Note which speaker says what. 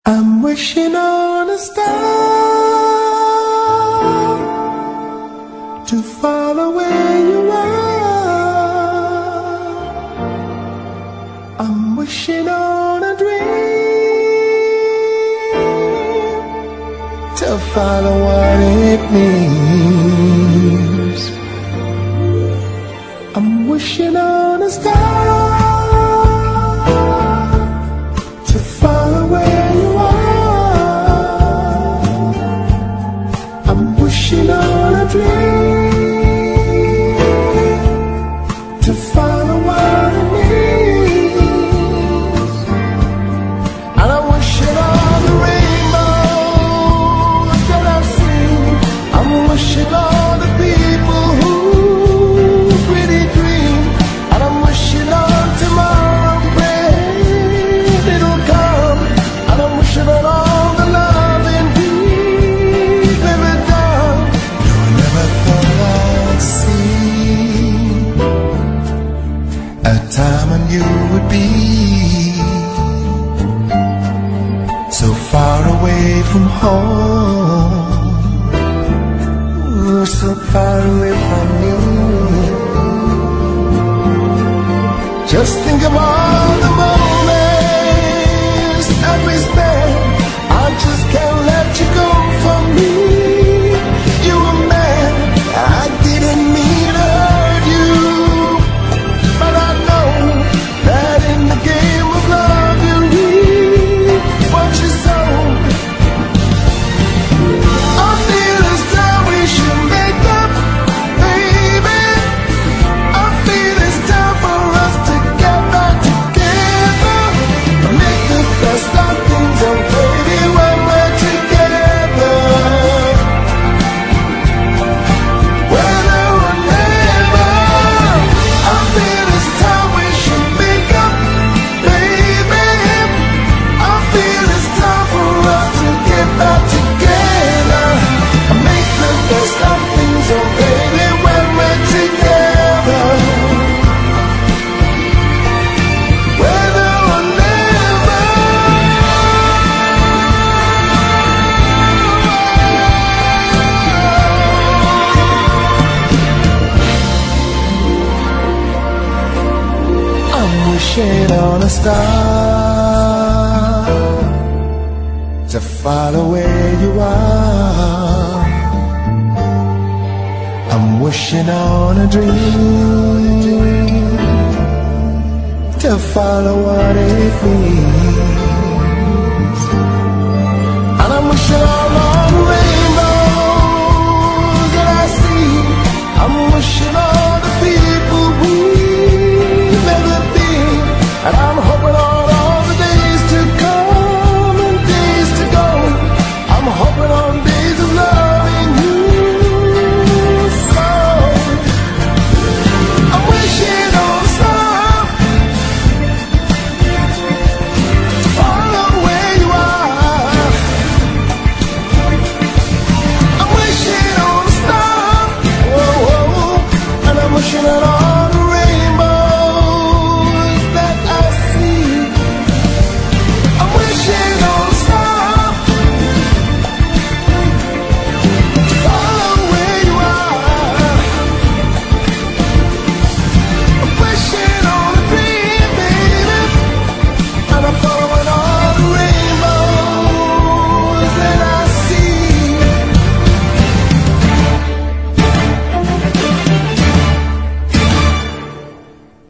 Speaker 1: I'm wishing on a star to follow where you are. I'm wishing on a dream to follow what it means. I'm wishing on a star to follow where you are. I'm wishing on a dream to follow what it means. And I'm wishing on the rainbows that I've seen. I'm wishing on the people who really dream. And I'm wishing on tomorrow, praying it'll come. And I'm wishing on all the love and we've ever done. No, I never thought I'd see a time when you would be so far away from home, so far away from you. Just think of all the moments that we spent. I just can't let you go from me. You were mad, I didn't mean to hurt you, but I know that in the game of love you reap what you sow. I feel as though we should make up, baby. I feel it's time for us to get back together. Make the best of things, oh baby, when we're together. Whether or never, I feel it's time we should make up, baby. I feel it's time for us to get back together. Make the best of things, oh baby, when we're together. Whether or never. I'm wishing on a star to follow where you are. I'm wishing on a dream to follow what it means.